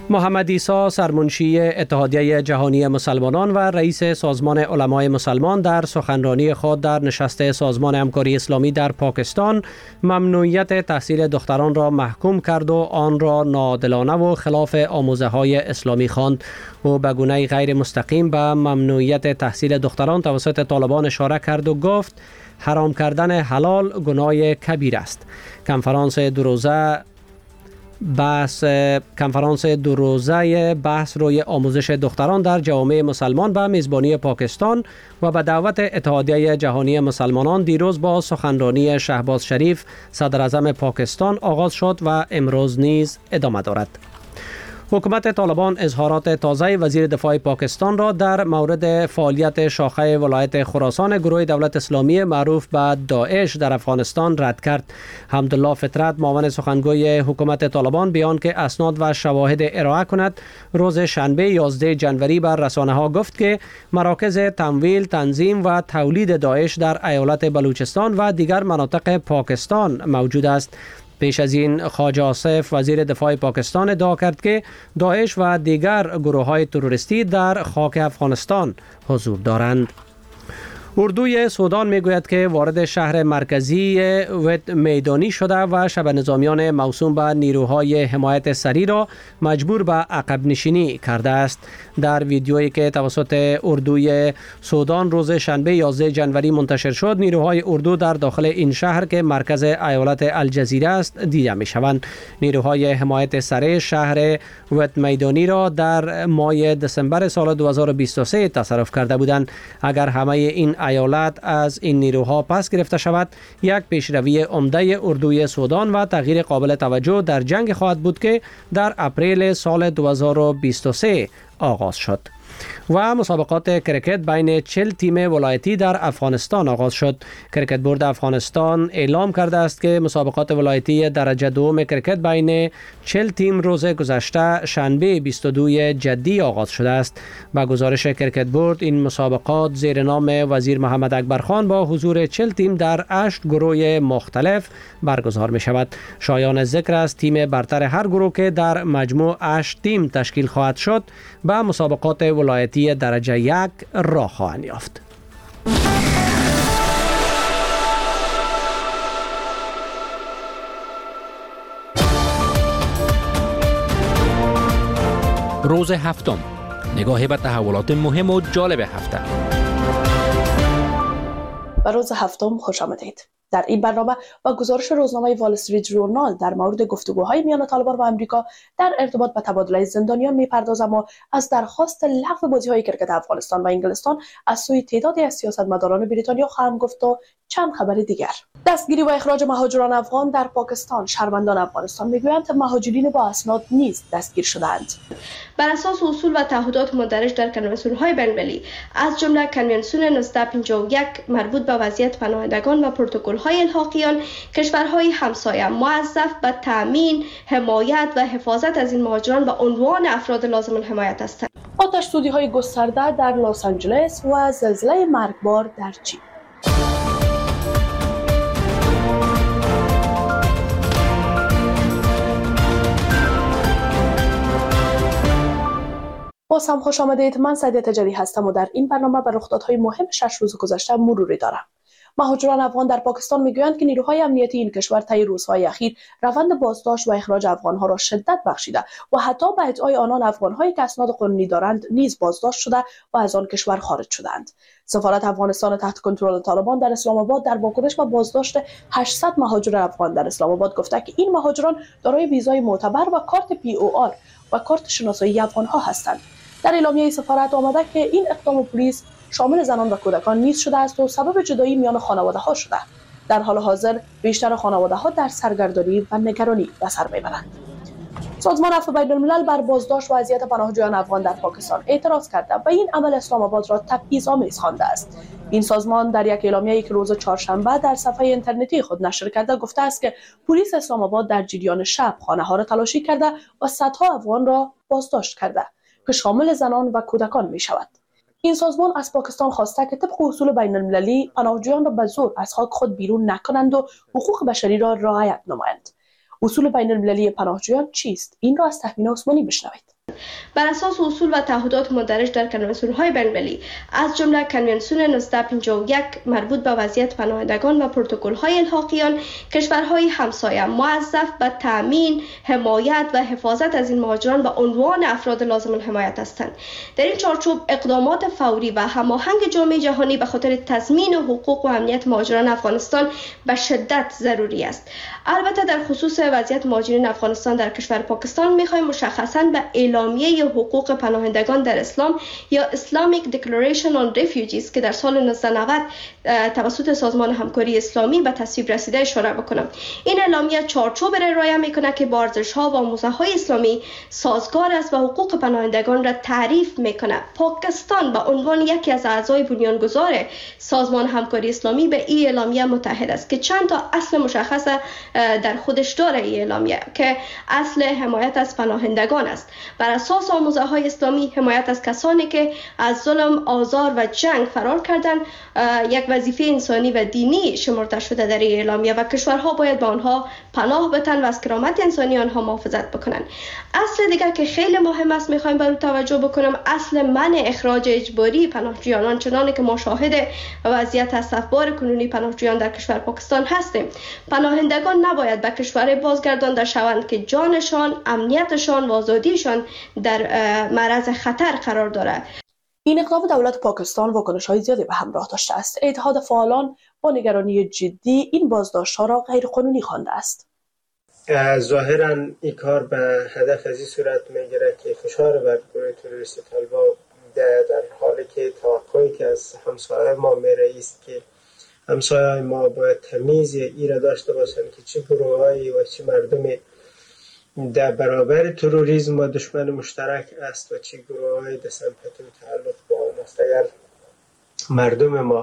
محمد عیسی سرمنشی اتحادیه جهانی مسلمانان و رئیس سازمان علمای مسلمان در سخنرانی خود در نشست سازمان همکاری اسلامی در پاکستان ممنوعیت تحصیل دختران را محکوم کرد و آن را ناعادلانه و خلاف آموزه‌های اسلامی خواند. او به گونه غیر مستقیم به ممنوعیت تحصیل دختران توسط طالبان اشاره کرد و گفت حرام کردن حلال گناه کبیر است. کنفرانس دو روزه بحث روی آموزش دختران در جوامع مسلمان به میزبانی پاکستان و به دعوت اتحادیه جهانی مسلمانان دیروز با سخنرانی شهباز شریف صدر اعظم پاکستان آغاز شد و امروز نیز ادامه دارد. حکومت طالبان اظهارات تازه وزیر دفاع پاکستان را در مورد فعالیت شاخه ولایت خراسان گروه دولت اسلامی معروف به داعش در افغانستان رد کرد. حمدالله فطرت معاون سخنگوی حکومت طالبان بیان که اسناد و شواهد ارائه کند روز شنبه 11 جنوری بر رسانه ها گفت که مراکز تمویل، تنظیم و تولید داعش در ایالت بلوچستان و دیگر مناطق پاکستان موجود است. پیش از این خواجه آصف وزیر دفاع پاکستان ادعا کرد که داعش و دیگر گروه‌های تروریستی در خاک افغانستان حضور دارند. اردوی سودان میگوید که وارد شهر مرکزی وت میدانی شده و شب نظامیان موسوم به نیروهای حمایت سری را مجبور به عقب نشینی کرده است. در ویدیویی که توسط اردوی سودان روز شنبه 11 جنوری منتشر شد، نیروهای اردو در داخل این شهر که مرکز ایالت الجزیره است دیده می شوند. نیروهای حمایت سری شهر وت میدانی را در ماه دسامبر سال 2023 تصرف کرده بودند. اگر همه این ایالت از این نیروها پس گرفته شود، یک پیشروی عمده اردوی سودان و تغییر قابل توجه در جنگ خواهد بود که در اپریل سال 2023 آغاز شد. و مسابقات کرکت بین 40 تیم ولایتی در افغانستان آغاز شد. کرکت بورد افغانستان اعلام کرده است که مسابقات ولایتی درجه دوم کرکت بین 40 تیم روز گذشته شنبه 22 جدی آغاز شده است. با گزارش کرکت بورد این مسابقات زیر نام وزیر محمد اکبرخان با حضور 40 تیم در 8 گروه مختلف برگزار می شود. شایان ذکر است تیم برتر هر گروه که در مجموع 8 تیم تشکیل خواهد شد به مسابقات ولایتی درجه 1 راه خواهند یافت. روز هفتم، نگاهی به تحولات مهم و جالب هفته. به روز هفتم خوش آمدید. در این برنامه با گزارش روزنامه وال استریت ژورنال در مورد گفتگوهای میان طالبان و آمریکا در ارتباط به تبادله زندانیان میپردازم و از درخواست لغو بازی‌های کرکت افغانستان و انگلستان از سوی تعدادی از سیاستمداران بریتانیا خواهم گفت و چند خبر دیگر. دستگیری و اخراج مهاجران افغان در پاکستان. شهروندان افغانستان میگویند مهاجرین با اسناد نیز دستگیر شدند. بر اساس اصول و تعهدات مندرج در کنوانسیون‌های بین‌المللی از جمله کنوانسیون 1951 مربوط به وضعیت پناهندگان و پروتکل‌های الحاقیان، کشورهای همسایه موظف به تأمین، حمایت و حفاظت از این مهاجران به عنوان افراد لازم الحمایت هستند. آتش‌سوزی‌های گسترده در لس آنجلس و زلزله مرگبار در چین. باز هم خوش آمدید. من سعیده تجری هستم و در این برنامه به رخدادهای مهم 6 روز گذشته مروری دارم. مهاجران افغان در پاکستان میگویند که نیروهای امنیتی این کشور طی روزهای اخیر روند بازداشت و اخراج افغانها را شدت بخشیده و حتی به ادعای آنان افغانهایی که اسناد قانونی دارند نیز بازداشت شده و از آن کشور خارج شدند. سفارت افغانستان تحت کنترل طالبان در اسلام آباد در واکنش به بازداشت 800 مهاجر افغان در اسلام آباد گفته که این مهاجران دارای ویزای معتبر و کارت POR و کارت شناسایی افغانها هستند. در اعلامیه سفارت آمده که این اقدام پلیس شامل زنان و کودکان نیز شده است و سبب جدایی میان خانواده‌ها شده. در حال حاضر بیشتر خانواده‌ها در سرگردانی و نگرانی به سر میبرند. سازمان عفو بین‌الملل بر بازداشت و اذیت پناهجویان افغان در پاکستان اعتراض کرده و این عمل اسلام آباد را تبعیض‌آمیز خوانده است. این سازمان در یک اعلامیه‌ای که روز چهارشنبه در صفحه اینترنتی خود نشر کرده گفته است که پلیس اسلام آباد در جریان شب خانه‌ها را تلاشی کرده و صدها افغان را بازداشت کرده که شامل زنان و کودکان می‌شود. این سازمان از پاکستان خواسته که طبق اصول بین‌المللی پناهجویان را به زور از خاک خود بیرون نکنند و حقوق بشری را رعایت نمایند. اصول بین‌المللی پناهجویان چیست؟ این را از تهمینه عثمانی بشنوید. بر اساس اصول و تعهدات مندرج در کنوانسیون‌های بین‌المللی از جمله کنوانسیون 1951 مربوط به وضعیت پناهندگان و پروتکل‌های الحاقی آن، کشورهای همسایه موظف به تامین، حمایت و حفاظت از این مهاجران به عنوان افراد لازم الحمایت هستند. در این چارچوب اقدامات فوری و هماهنگ جامعه جهانی به خاطر تضمین حقوق و امنیت مهاجران افغانستان به شدت ضروری است. البته در خصوص وضعیت مهاجرین افغانستان در کشور پاکستان می‌خوایم مشخصاً به اعلامیه حقوق پناهندگان در اسلام یا Islamic Declaration on Refugees که در سال 1990 توسط سازمان همکاری اسلامی به تصویب رسیده اشاره بکنم. این اعلامیه چارچوب را ارائه می‌کند که با ارزش‌ها و آموزه‌های اسلامی سازگار است و حقوق پناهندگان را تعریف می‌کند. پاکستان به عنوان یکی از اعضای بنیانگذار سازمان همکاری اسلامی به این اعلامیه متحد است که چند تا اصل مشخص در خودش داره. این اعلامیه که اصل حمایت از پناهندگان است. بر اساس آموزه‌های اسلامی حمایت از کسانی که از ظلم، آزار و جنگ فرار کردند یک وظیفه انسانی و دینی شمرده شده در این اعلامیه و کشورها باید به آنها پناه بتن و از کرامت انسانی آنها محافظت بکنن. اصل دیگر که خیلی مهم است میخوایم بر او توجه بکنم، اصل منع اخراج اجباری پناهجویان، آنچنانی که ما شاهد وضعیت اسفبار کنونی پناهجویان در کشور پاکستان هستیم. پناهندگان نباید به کشور بازگردانده شوند که جانشان، امنیتشان و آزادیشان در معرض خطر قرار دارد. این اقدام دولت پاکستان واکنش‌های زیادی به همراه داشته است. اتحاد فعالان با نگرانی جدی این بازداشت‌ها را غیرقانونی خوانده است. ظاهراً این کار به هدف از این صورت می‌گیرد که فشار بر گروه تروریستی طالبان در حالی که توقعی که از همسایه‌های ما می‌رسید است که همسایه‌های ما باید تمیز ایره داشته باشند که چه گروه‌هایی و چه مردمی در برابر تروریسم و دشمن مشترک است و چه گروه‌های در سمپاتی و تعلق با آن است. اگر مردم ما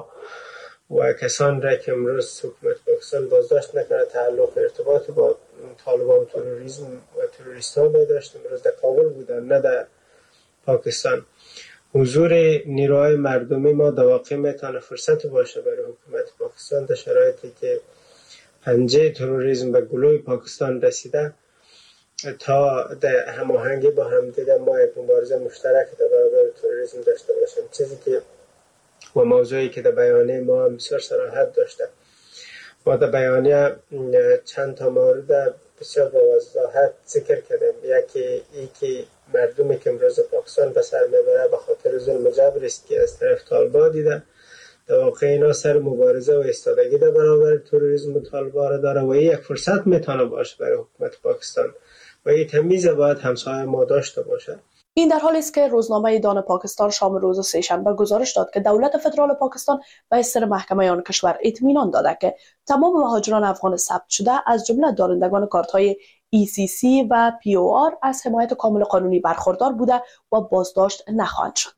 و کسان را که امروز حکومت پاکستان بازداشت نکنه تعلق ارتباط با طالبان و تروریسم و تروریست‌ها داشت، امروز در کابل بودن نه در پاکستان، حضور نیروهای مردمی ما در واقع میتونه فرصت باشه برای حکومت پاکستان در شرایطی که پنجه تروریسم به گلوی پاکستان رسیده تا در هماهنگی با همدیگه ما یک مبارزه مشترک در برابر تروریسم داشته باشیم. چیزی که و موضوعی که در بیانیه ما هم بسیار صراحت داشته. ما در بیانیه چند تا مورد بسیار با وضاحت ذکر کردیم. یکی ای که مردمی که امروز پاکستان به سر میبره به خاطر ظلم و جبر است که از طرف طالبان دیده، در واقع اینا سر مبارزه و ایستادگی در برابر تروریسم و طالبان را داره و این یک فرصت میتونه باشه برای حکومت پاکستان و این تمیز باید همسایه ما داشته باشه. این در حالی است که روزنامه دان پاکستان شام روز سه‌شنبه گزارش داد که دولت فدرال پاکستان به اصدار محکمه آن کشور اطمینان داده که تمام مهاجران افغان ثبت شده از جمله دارندگان کارت‌های ECC و POR از حمایت کامل قانونی برخوردار بوده و بازداشت نخواهند شد.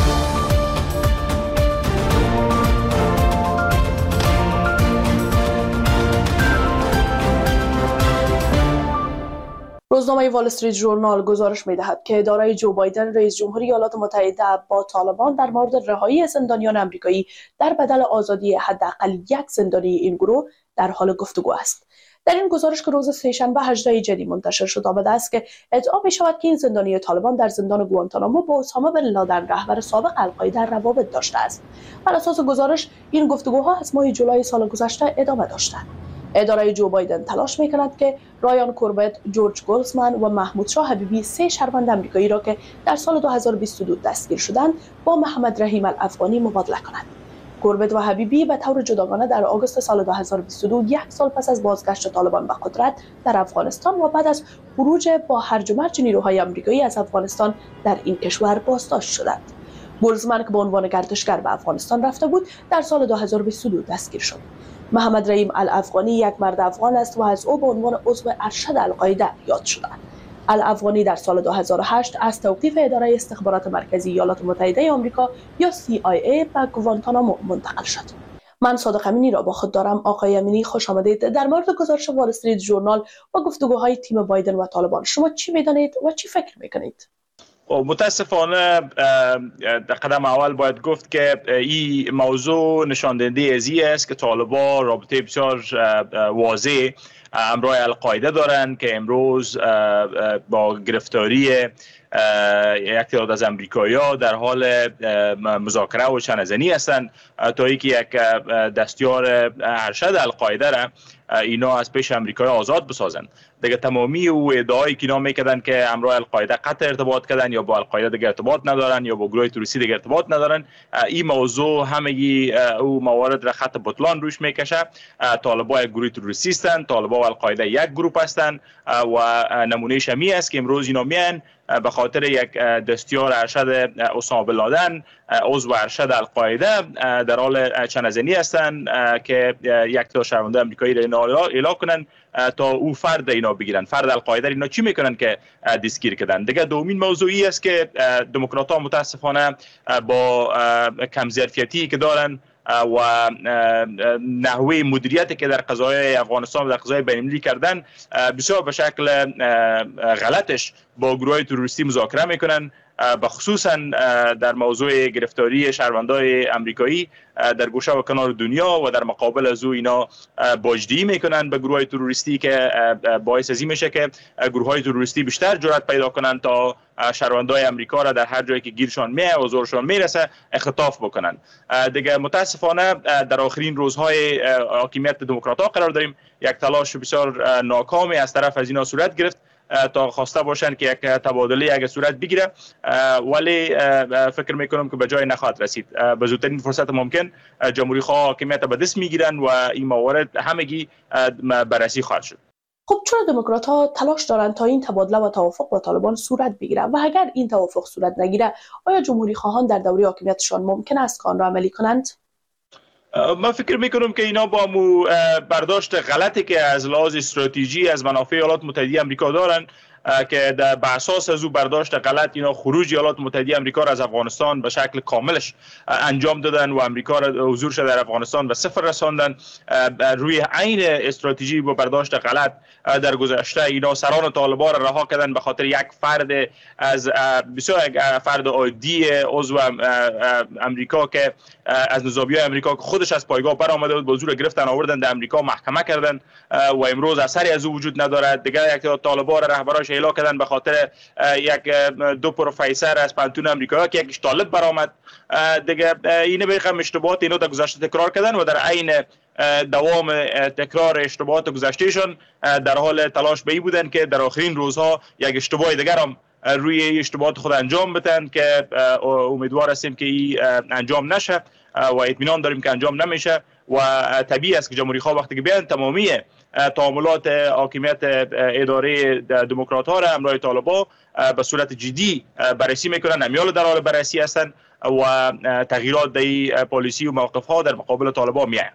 روزنامه وال استریت ژورنال گزارش می‌دهد که اداره جو بایدن رئیس جمهوری ایالات متحده با طالبان در مورد رهایی زندانیان آمریکایی در بدل آزادی حداقل یک زندانی این گروه در حال گفتگو است. در این گزارش که روز سه‌شنبه 18 جدی منتشر شد آمده است که ادعا می‌شود که این زندانی طالبان در زندان گوانتانامو با اسامه بن لادن رهبر سابق القاعده روابط داشته است. بر اساس گزارش این گفتگوها از ماه جولای سال گذشته ادامه داشته. اداره جو بایدن تلاش می‌کند که رایان کوربت، جورج گولزمن و محمود شاه حبیبی 3 شهروند آمریکایی را که در سال 2022 دستگیر شدند با محمد رحیم الافغانی مبادله کند. کوربت و حبیبی به طور جداگانه در آگوست سال 2022 یک سال پس از بازگشت طالبان به قدرت در افغانستان و بعد از خروج با هرج و مرج نیروهای آمریکایی از افغانستان در این کشور بازداشت شدند. گولزمن که به عنوان گردشگر به افغانستان رفته بود در سال 2022 دستگیر شد. محمد رحیم الافغانی یک مرد افغان است و از او به عنوان عضو ارشد القاعده یاد شده. الافغانی در سال 2008 از توقیف اداره استخبارات مرکزی ایالات متحده آمریکا یا CIA به گوانتانامو منتقل شد. من صادق امینی را با خود دارم. آقای امینی خوش آمدید. در مورد گزارش وال استریت ژورنال و گفتگوهای تیم بایدن و طالبان شما چی می‌دانید و چی فکر می‌کنید؟ متاسفانه در قدم اول باید گفت که این موضوع نشان دهنده ازی است که طالبان رابطه بسیار واضح همراه القاعده دارن که امروز با گرفتاری یک تعداد از امریکایی‌ها در حال مذاکره و چنه‌زنی هستند تا اینکه یک دستیار ارشد القاعده را اینا از پیش امریکایی آزاد بسازند. دیگه تمامی او ادعایی که اینا میکردن که همراه القاعده قطع ارتباط کردن یا با القاعده دیگه ارتباط ندارن یا با گروه تروریستی دیگه ارتباط ندارن، این موضوع همگی او موارد را خط بطلان روش میکشه. طالبان یک گروه تروریستی هستند، طالبان و القاعده یک گروه هستند و نمونه شمی است که امروز اینا میان به خاطر یک دستیار ارشد اسامه بن لادن عضو ارشد القاعده در حال چنه‌زنی هستند که یک تا شهرونده آمریکایی را اینا اعلام کنن تا او فرد اینا بگیرن. فرد القاعده اینا چی میکنن که دستگیر کردن؟ دیگه دومین موضوعی است که دموکرات‌ها متاسفانه با کم ظرفیتی که دارن و نحوه مدیریتی که در قضایای افغانستان و در قضایای بین‌المللی کردن بسیار به شکل غلطش با گروه تروریستی مذاکره میکنن، بخصوصا در موضوع گرفتاری شهروندان امریکایی در گوشه و کنار دنیا و در مقابل از او اینا باجدهی میکنن به گروه تروریستی که باعث ازی میشه که گروه های تروریستی بیشتر جرأت پیدا کنن تا شهروندان امریکا را در هر جایی که گیرشان میه و زورشان میرسه اختطاف بکنن. دیگه متاسفانه در آخرین روزهای حاکمیت دموکرات‌ها قرار داریم. یک تلاش بسیار ناکامی از طرف از اینا صورت گرفت تا خواسته باشن که یک تبادله اگه صورت بگیره، ولی فکر میکنم که به جای نخواهد رسید. به زودترین فرصت ممکن جمهوری خواه حاکمیت به دست میگیرن و این موارد همگی بررسی خواهد شد. خب چرا دموکرات‌ها تلاش دارن تا این تبادله و توافق با طالبان صورت بگیره و اگر این توافق صورت نگیره آیا جمهوری خواهان در دوره حاکمیتشان ممکن است که آن را عملی کنند؟ من فکر میکنم که اینا با برداشت غلطی که از لحاظ استراتژی از منافع ایالات متحده آمریکا دارن که بر اساس از او برداشت غلط اینا خروج ایالات متحده آمریکا را از افغانستان به شکل کاملش انجام دادن و آمریکا را حضورش در افغانستان به صفر رساندن. روی عین استراتژی با برداشت غلط در گذشته اینا سران طالبان را رها کردن به خاطر یک فرد از بسیار فرد عادی عضو امریکا که از نظامیای آمریکا که خودش از پایگاه برآمده بود با زور گرفتن آوردن در امریکا محکمه کردن و امروز اثری از او وجود ندارد. دیگه یک طالبان را رهبراش اعلام کردن به خاطر دو پروفسور از پانتون آمریکا که یکیش طالب برآمد. دیگه اینه به خاطر اشتباهات اینو در گذشته تکرار کردن و در عین دوام تکرار اشتباهات گذشتهشان در حال تلاش به این بودن که در آخرین روزها یک اشتباه دیگر هم روی اشتباهات خود انجام بدن که امیدوار هستیم که این انجام نشه و اطمینان داریم که انجام نمیشه و طبیعی است که جمهوری خواه وقتی که بیان تمامی تعاملات حاکمیت اداره دموکرات ها را همراه طالبان به صورت جدی بررسی میکنن، امیال در حال بررسی هستند و تغییرات در پالیسی و موقف ها در مقابل طالبان میآیند.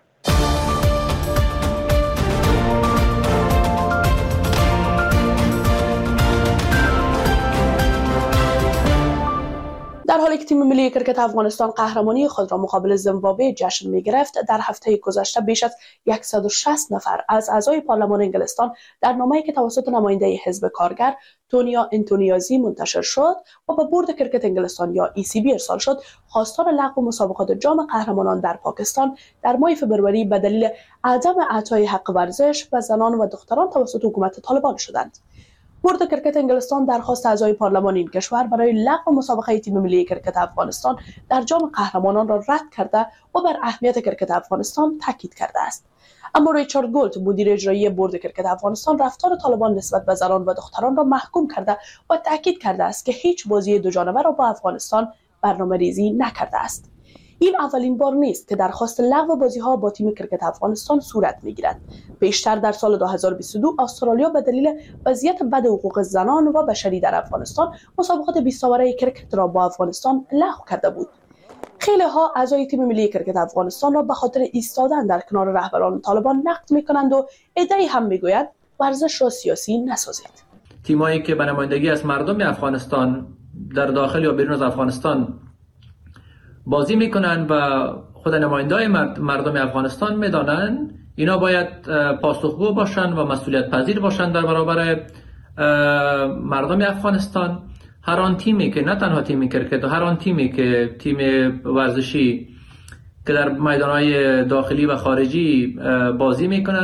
در حالی که تیم ملی کرکت افغانستان قهرمانی خود را مقابل زیمبابوه جشن می‌گرفت، در هفته گذشته بیش از 160 نفر از اعضای پارلمان انگلستان در نامه‌ای که توسط نماینده حزب کارگر تونیا انتونیازی منتشر شد و به بورد کرکت انگلستان یا ECB ارسال شد، خواستار لغو مسابقات جام قهرمانان در پاکستان در ماه فبروری به دلیل عدم اعطای حق ورزش به زنان و دختران توسط حکومت طالبان شدند. بورد کرکت انگلستان درخواست اعضای پارلمان این کشور برای لغو مسابقه تیم ملی کرکت افغانستان در جام قهرمانان را رد کرده و بر اهمیت کرکت افغانستان تاکید کرده است. اما ریچارد گولت، مدیر اجرایی بورد کرکت افغانستان، رفتار طالبان نسبت به زنان و دختران را محکوم کرده و تاکید کرده است که هیچ بازی دو جانبه را با افغانستان برنامه‌ریزی نکرده است. این اولین بار نیست که درخواست لغو بازی‌ها با تیم کرکت افغانستان صورت می‌گیرد. پیشتر در سال 2022 استرالیا به دلیل وضعیت بد حقوق زنان و بشری در افغانستان مسابقات 20 ساله کرکت را با افغانستان لغو کرده بود. خیلی ها اعضای تیم ملی کرکت افغانستان را به خاطر ایستادن در کنار رهبران طالبان نقد می‌کنند و عده‌ای هم می‌گویند ورزش را سیاسی نسازید. تیمایی که به نمایندگی از مردم افغانستان در داخل یا بیرون از افغانستان بازی میکنن و خود نماینده‌های مردم افغانستان میدانن اینا باید پاسخگو باشن و مسئولیت پذیر باشن در برابر مردم افغانستان. هر آن تیمی که نه تنها تیم کرکت، هر آن تیمی که تیم ورزشی که در میدان‌های داخلی و خارجی بازی میکنن،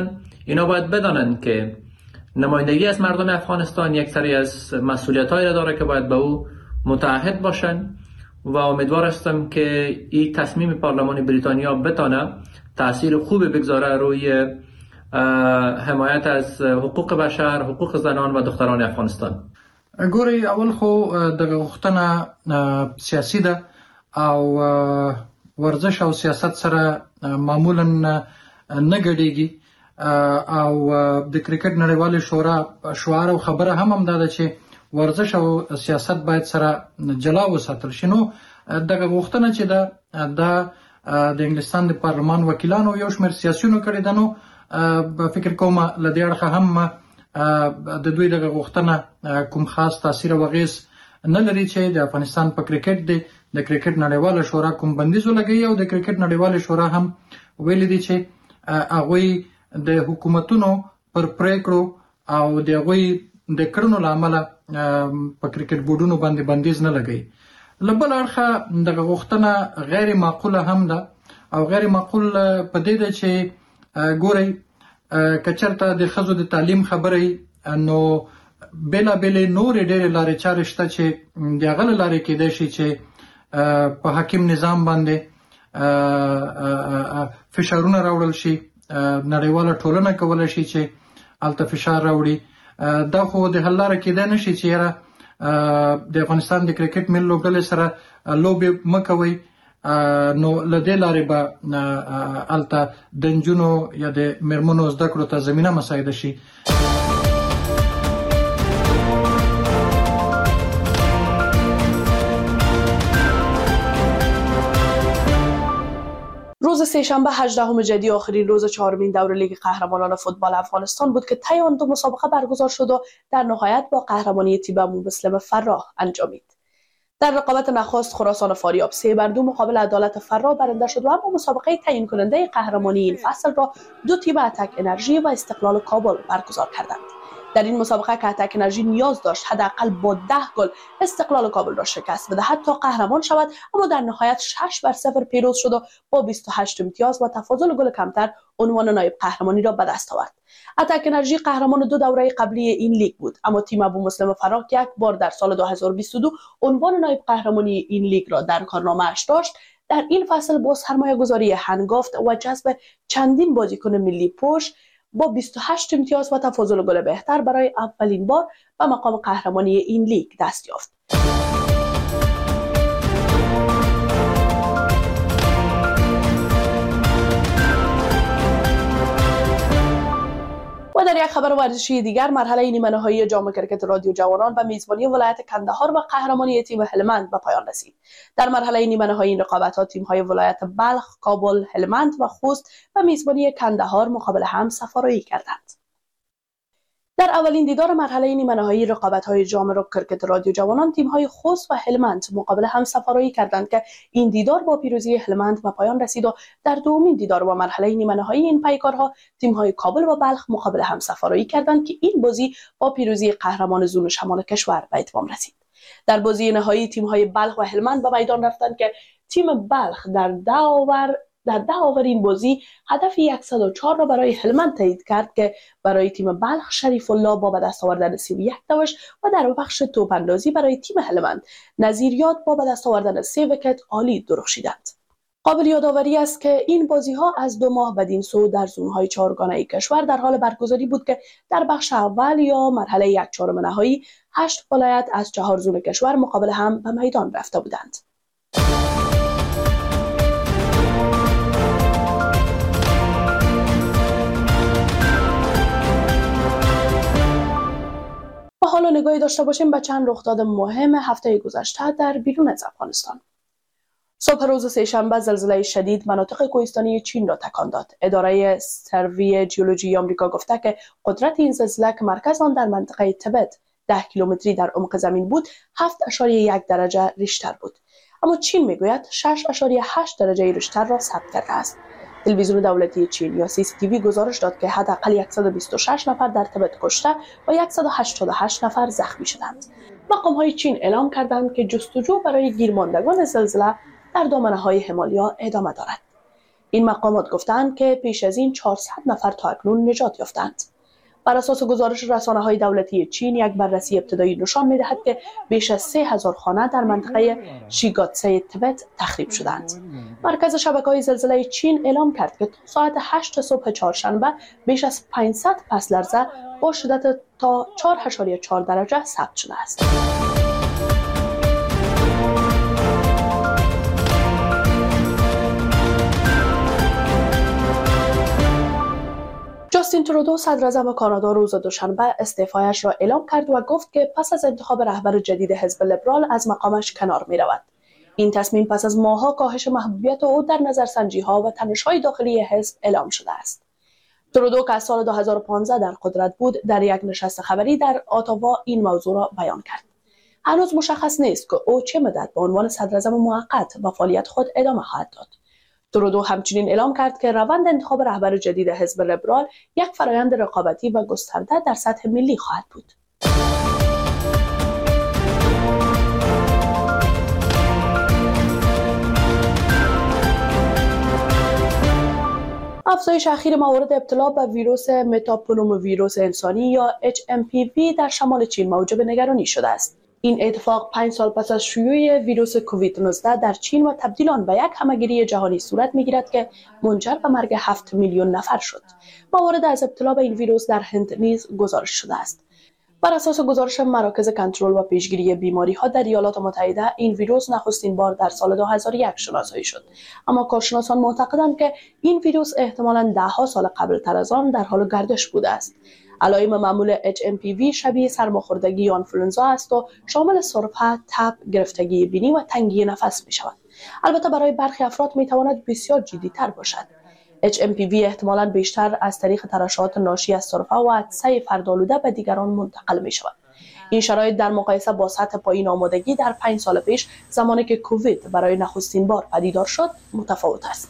اینا باید بدانند که نمایندگی از مردم افغانستان یک سری از مسئولیت‌هایی را داره که باید به او متعهد باشند و امیدوار هستم که این تصمیم پارلمان بریتانیا بتانه تأثیر خوب بگذاره روی حمایت از حقوق بشر، حقوق زنان و دختران افغانستان. ګورئ اول خو دغه غوښتنه سیاسي ده او ورزش او سیاست سره معمولا نه ګډېږي او د کرکټ نړیوالې شورا شعار او خبره هم ده چې ورزش او سیاست باید سره جلا وساتل شي. نو دغه غوښتنه چې ده د انګلستان د پارلمان وکیلانو یو شمېر سیاسیونو کړې ده. نو فکر کوم له دې اړخه هم د دوی دغه غوښتنه کوم خاص تاثیر او اغېز نه لري چې د افغانستان په کرکټ د کرکټ نړیواله شورا کوم بندیز ولګوي او د کرکټ نړیواله شورا هم ویلي دي چې هغوی د حکومتونو پر پریکړو او د هغوی د کړنو له امله په کرکټ بورډونو باندې بندیز نه لګوي. له بل اړخه دغه غوښتنه غیر معقوله هم ده او غیر معقول په دې ده چې ګورئ که چېرته د ښځو د تعلیم خبره نو بېلابېلې نورې ډېرې لارې چارې شته چې د هغه له لارې کېدای شي چې په حاکم نظام باندې فشارونه راوړل شي. نړیواله ټولنه کولی شي چې هلته فشار راوړي. دا خو د حل لاره کېدای نه شي چې یاره د افغانستان د کرکټ ملي لوبډلې سره لوبې مه کوئ، نو له دې لارې به هلته د نجونو یا د مېرمنو زده کړو ته زمینه مساعده شي. روز سه‌شنبه 18 جدی آخرین روز چهارمین دوره لیگ قهرمانان فوتبال افغانستان بود که طی آن دو مسابقه برگزار شد و در نهایت با قهرمانی تیم ابو مسلم فراه انجامید. در رقابت نخست خراسان فاریاب 3-2 مقابل عدالت فراه برنده شد و اما مسابقه تعیین کننده قهرمانی این فصل را دو تیم اتک انرژی و استقلال کابل برگزار کردند. در این مسابقه که اتک انرژی نیاز داشت حداقل با 10 گل استقلال کابل را شکست بدهد تا قهرمان شود، اما در نهایت 6-0 پیروز شد و با 28 امتیاز و تفاضل گل کمتر عنوان نایب قهرمانی را به دست آورد. اتک انرژی قهرمان دو دوره قبلی این لیگ بود، اما تیم ابو مسلم فراه که یک بار در سال 2022 عنوان نایب قهرمانی این لیگ را در کارنامه‌اش داشت، در این فصل با سرمایه‌گذاری هنگافت و جذب چندین بازیکن ملی پشت با 28 امتیاز و تفاضل گل بهتر برای اولین بار به مقام قهرمانی این لیگ دست یافت. و در یک خبر ورزشی دیگر، مرحله نیمه نهایی جام کرکت رادیو جوانان به میزبانی ولایت کندهار و قهرمانی تیم هلمند به پایان رسید. در مرحله نیمه نهایی این رقابت‌ها تیم‌های ولایت بلخ، کابل، هلمند و خوست به میزبانی کندهار مقابل هم سفارایی کردند. در اولین دیدار مرحله نیمه نهایی رقابت‌های جام کرکت رادیو جوانان تیم‌های خوست و هلمند مقابل هم سفارایی کردند که این دیدار با پیروزی هلمند به پایان رسید و در دومین دیدار با مرحله نیمه نهایی این پیکارها تیم‌های کابل و بلخ مقابل هم سفارایی کردند که این بازی با پیروزی قهرمان زون شمال کشور به اتمام رسید. در بازی نهایی تیم‌های بلخ و هلمند به میدان رفتند که تیم بلخ در 10 اوور این بازی هدف 104 را برای هلمند تایید کرد که برای تیم بلخ شریف الله با به دست آوردن 31 دوش و در بخش توپ اندازی برای تیم هلمند نظیریات با به دست آوردن 3 ویکت عالی درخشیدند. قابل یادآوری است که این بازی‌ها از 2 ماه بدین سو در زون‌های چهارگانه کشور در حال برگزاری بود که در بخش اول یا مرحله 1/4 نهایی 8 ولایت از 4 زون کشور مقابل هم به میدان رفته بودند. و حالا نگاهی داشته باشیم به چند رخداد مهم هفته گذشته در بیرون از افغانستان. صبح روز سه‌شنبه زلزله شدید مناطق کوهستانی چین را تکان داد. اداره سروی جیولوژی آمریکا گفته که قدرت این زلزله که مرکز آن در منطقه تبت 10 کیلومتری در عمق زمین بود 7.1 درجه ریشتر بود. اما چین میگوید 6.8 درجه ریشتر را ثبت کرده است. تلویزیون دولتی چین یا CCTV گزارش داد که حداقل 126 نفر در تبت کشته و 188 نفر زخمی شدند. مقام‌های چین اعلام کردند که جستجو برای گیرماندگان زلزله در دامنه‌های همالیا ادامه دارد. این مقامات گفتند که پیش از این 400 نفر تا اکنون نجات یافتند. بر اساس گزارش رسانه‌های دولتی چین، یک بررسی ابتدایی نشان می‌دهد که بیش از 3000 خانه در منطقه شیگاتسه تبت تخریب شدند. مرکز شبکه‌های زلزله چین اعلام کرد که تا ساعت 8 صبح چهارشنبه بیش از 500 پس لرزه با شدت تا 4.4 درجه ثبت شده است. جاستین ترودو صدراعظم کانادا روز دوشنبه استعفایش را اعلام کرد و گفت که پس از انتخاب رهبر جدید حزب لیبرال از مقامش کنار می رود. این تصمیم پس از ماه‌ها کاهش محبوبیت او در نظرسنجی‌ها و تنش‌های داخلی حزب اعلام شده است. ترودو که از سال 2015 در قدرت بود، در یک نشست خبری در اتاوا این موضوع را بیان کرد. هنوز مشخص نیست که او چه مدت به عنوان صدراعظم موقت به فعالیت خود ادامه خواهد داد. ترودو همچنین اعلام کرد که روند انتخاب رهبر جدید حزب لیبرال یک فرایند رقابتی و گسترده در سطح ملی خواهد بود. افزایش اخیر موارد ابتلا به ویروس متاپنوموویروس انسانی یا HMPV در شمال چین موجب نگرانی شده است. این اتفاق 5 سال پس از شیوع ویروس کووید 19 در چین و تبدیل آن به یک همهگیری جهانی صورت می‌گیرد که منجر به مرگ 7 میلیون نفر شد. موارد از ابتلا به این ویروس در هند نیز گزارش شده است. بر اساس گزارش مراکز کنترل و پیشگیری بیماری‌ها در ایالات متحده، این ویروس نخستین بار در سال 2001 شناسایی شد. اما کارشناسان معتقدند که این ویروس احتمالاً ده‌ها سال قبل‌تر از آن در حال گردش بوده است. علائم معمول HMPV شبیه سرماخوردگی یا آنفلوانزا است و شامل سرفه، تب، گرفتگی بینی و تنگی نفس می شود. البته برای برخی افراد می تواند بسیار جدی‌تر باشد. HMPV احتمالاً بیشتر از طریق ترشحات ناشی از سرفه و عطسه فردآلوده به دیگران منتقل می شود. این شرایط در مقایسه با سطح پایین آمادگی در 5 سال پیش، زمانی که کووید برای نخستین بار پدیدار شد، متفاوت است.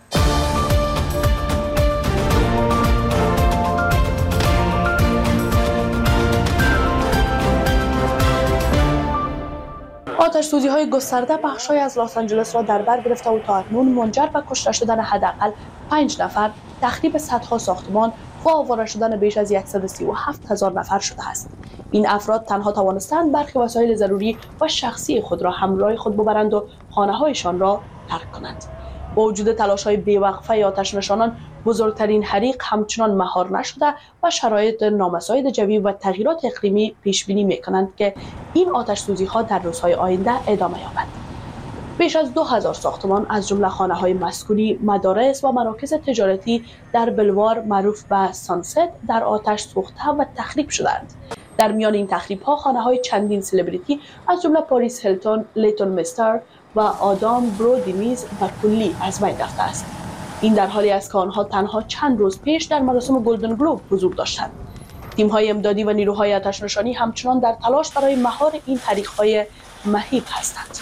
آتش‌سوزی‌های گسترده بخش‌های از لس آنجلس را در بر گرفته و تا اکنون منجر به کشته شدن حداقل 5 نفر، تخریب صدها ساختمان و آواره شدن بیش از 137,000 نفر شده است. این افراد تنها توانستند برخی وسایل ضروری و شخصی خود را همراه خود ببرند و خانه‌هایشان را ترک کنند. با وجود تلاش‌های بی‌وقفه آتش‌نشانان، بزرگترین حریق همچنان مهار نشده و شرایط نامساعد جوی و تغییرات اقلیمی پیش بینی می‌کنند که این آتش‌سوزی‌ها در روزهای آینده ادامه یابد. بیش از 2000 ساختمان از جمله خانه‌های مسکونی، مدارس و مراکز تجارتی در بلوار معروف به سانست در آتش سوخته و تخریب شدند. در میان این تخریب‌ها خانه‌های چندین سلبریتی از جمله پاریس هیلتون، لیتون مستر و آدام برودی نیز به کلی از بین رفته است. این در حالی است که آنها تنها چند روز پیش در مراسم گلدن گلوب حضور داشتند. تیم‌های امدادی و نیروهای آتش‌نشانی همچنان در تلاش برای مهار این حریق‌های مهیب هستند.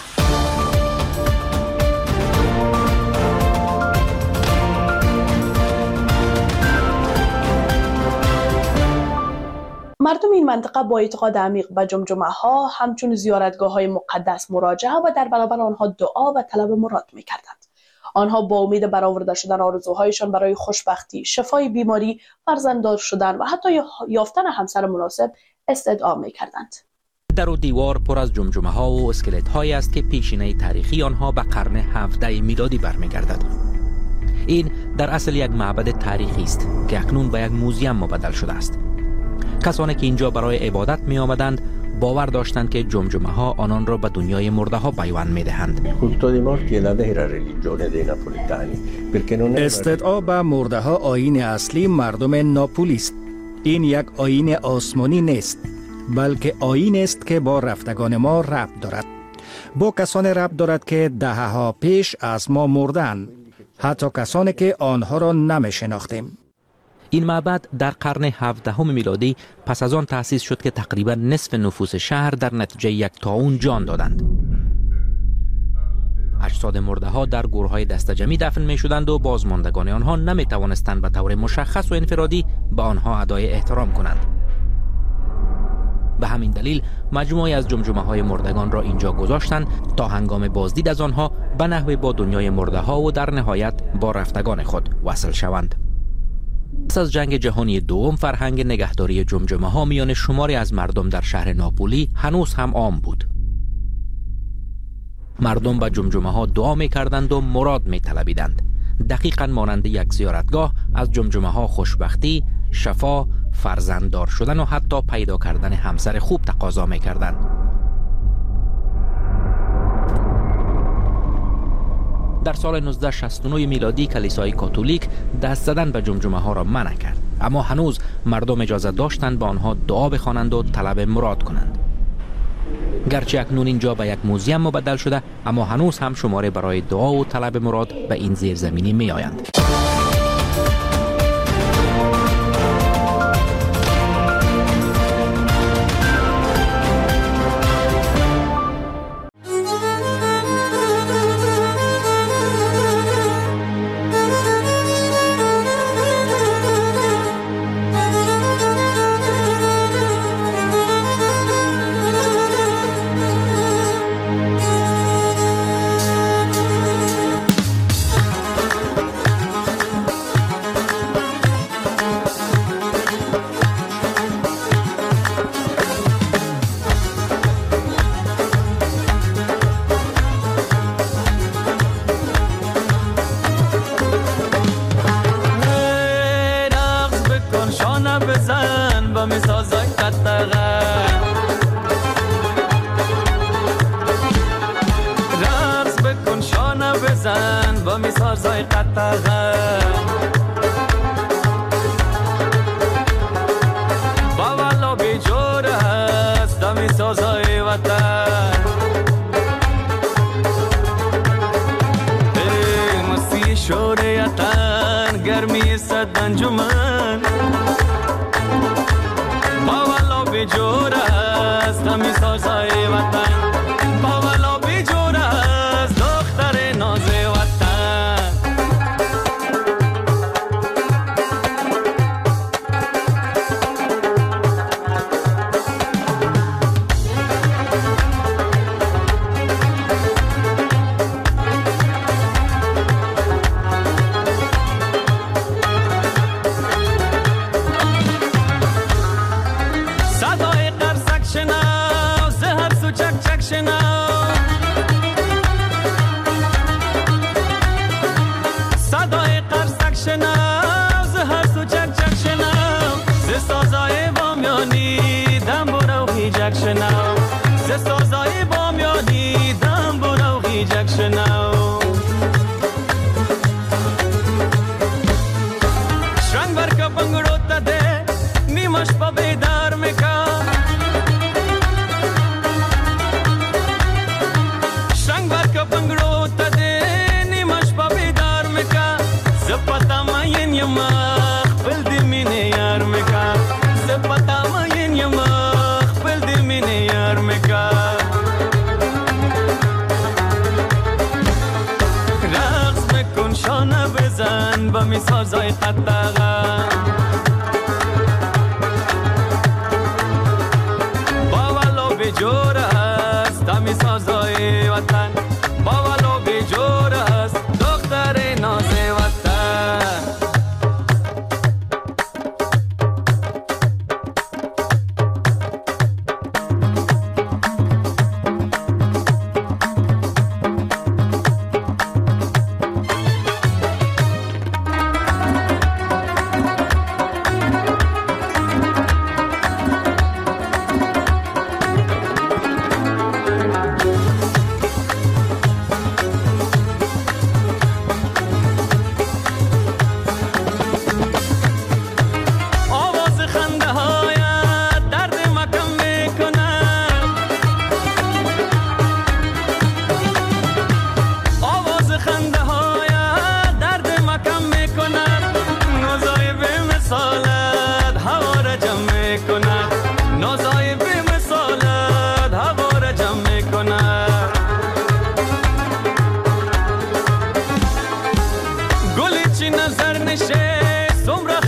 مردم این منطقه با اعتقاد عمیق به جمجمه‌ها همچون زیارتگاه‌های مقدس مراجعه و در برابر آنها دعا و طلب مراد می‌کردند. آنها با امید برآورده شدن آرزوهایشان برای خوشبختی، شفای بیماری، فرزنددار شدن و حتی یافتن همسر مناسب استدعا می‌کردند. در و دیوار پر از جمجمه‌ها و اسکلت‌هایی است که پیشینه تاریخی آنها به قرن 17 میلادی برمیگردد. این در اصل یک معبد تاریخی است که اکنون به یک موزیم مبدل شده است. کسانی که اینجا برای عبادت می آمدند باور داشتند که جمجمه‌ها آنان را به دنیای مرده ها پیوند می دهند. استدعا به مرده ها آیین اصلی مردم ناپولی است. این یک آیین آسمانی نیست، بلکه آیین است که با رفتگان ما ربط دارد. با کسانی ربط دارد که دهه‌ها پیش از ما مردند، حتی کسانی که آنها را نمی شناختیم. این معبد در قرن 17 میلادی پس از آن تأسیس شد که تقریبا نصف نفوس شهر در نتیجه یک طاعون جان دادند. اجساد مرده ها در گورهای دسته‌جمعی دفن می شدند و بازماندگان آنها نمی توانستند به طور مشخص و انفرادی به آنها ادای احترام کنند. به همین دلیل مجموعی از جمجمه های مردگان را اینجا گذاشتند تا هنگام بازدید از آنها به نحوی با دنیای مرده ها و در نهایت با رفتگان خود وصل شوند. پس از جنگ جهانی دوم فرهنگ نگهداری جمجمه ها میان شماری از مردم در شهر ناپولی هنوز هم عام بود. مردم به جمجمه ها دعا می کردند و مراد می طلبیدند. دقیقاً مانند یک زیارتگاه از جمجمه ها خوشبختی، شفا، فرزنددار شدن و حتی پیدا کردن همسر خوب تقاضا می کردند. در سال 1969 میلادی کلیسای کاتولیک دست زدن به جمجمه ها را منع کرد، اما هنوز مردم اجازه داشتند با آنها دعا بخوانند و طلب مراد کنند. گرچه اکنون اینجا به یک موزیم مبدل شده، اما هنوز هم شماره برای دعا و طلب مراد به این زیرزمینی می آیند. نظر نشه سمره